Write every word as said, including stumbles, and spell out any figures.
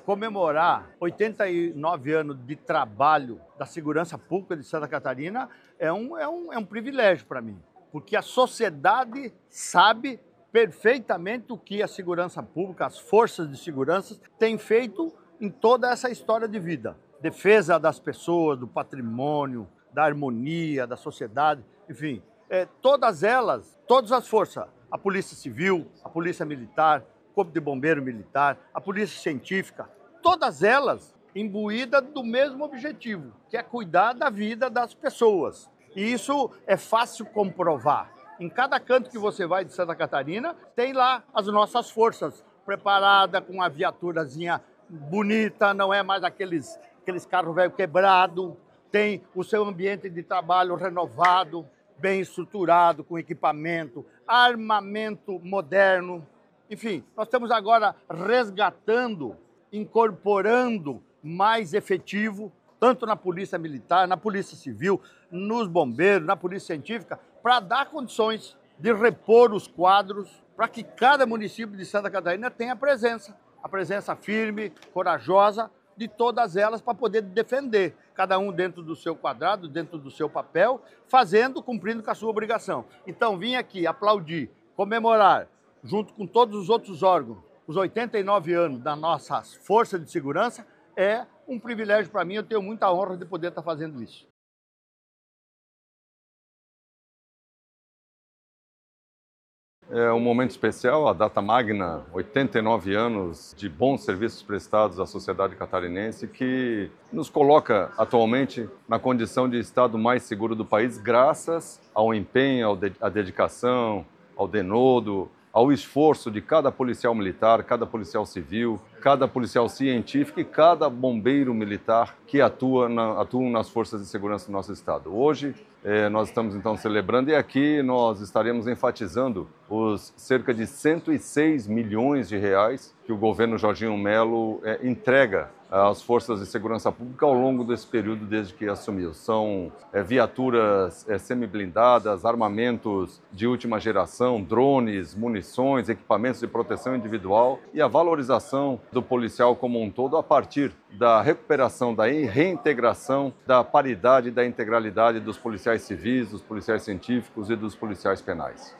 comemorar oitenta e nove anos de trabalho da segurança pública de Santa Catarina é um, é um, é um privilégio para mim, porque a sociedade sabe perfeitamente o que a segurança pública, as forças de segurança têm feito em toda essa história de vida. Defesa das pessoas, do patrimônio, da harmonia, da sociedade, enfim, é, todas elas, todas as forças, a Polícia Civil, a Polícia Militar, o Corpo de Bombeiro Militar, a Polícia Científica, todas elas imbuídas do mesmo objetivo, que é cuidar da vida das pessoas. E isso é fácil comprovar. Em cada canto que você vai de Santa Catarina, tem lá as nossas forças preparadas com a viaturazinha bonita, não é mais aqueles, aqueles carros velho quebrado, tem o seu ambiente de trabalho renovado, bem estruturado, com equipamento, armamento moderno. Enfim, nós estamos agora resgatando, incorporando mais efetivo, tanto na Polícia Militar, na Polícia Civil, nos bombeiros, na Polícia Científica, para dar condições de repor os quadros, para que cada município de Santa Catarina tenha presença, a presença firme, corajosa de todas elas para poder defender, cada um dentro do seu quadrado, dentro do seu papel, fazendo, cumprindo com a sua obrigação. Então, vim aqui aplaudir, comemorar, junto com todos os outros órgãos, os oitenta e nove anos das nossas forças de segurança, é um privilégio para mim, eu tenho muita honra de poder estar fazendo isso. É um momento especial, a data magna, oitenta e nove anos de bons serviços prestados à sociedade catarinense, que nos coloca atualmente na condição de estado mais seguro do país, graças ao empenho, à dedicação, ao denodo, ao esforço de cada policial militar, cada policial civil, cada policial científico e cada bombeiro militar que atua na, atuam nas forças de segurança do nosso estado. Hoje, eh, nós estamos então celebrando e aqui nós estaremos enfatizando os cerca de cento e seis milhões de reais que o governo Jorginho Melo eh, entrega às forças de segurança pública ao longo desse período desde que assumiu. São é, viaturas é, semi-blindadas, armamentos de última geração, drones, munições, equipamentos de proteção individual e a valorização do policial como um todo a partir da recuperação, da reintegração, da paridade e da integralidade dos policiais civis, dos policiais científicos e dos policiais penais.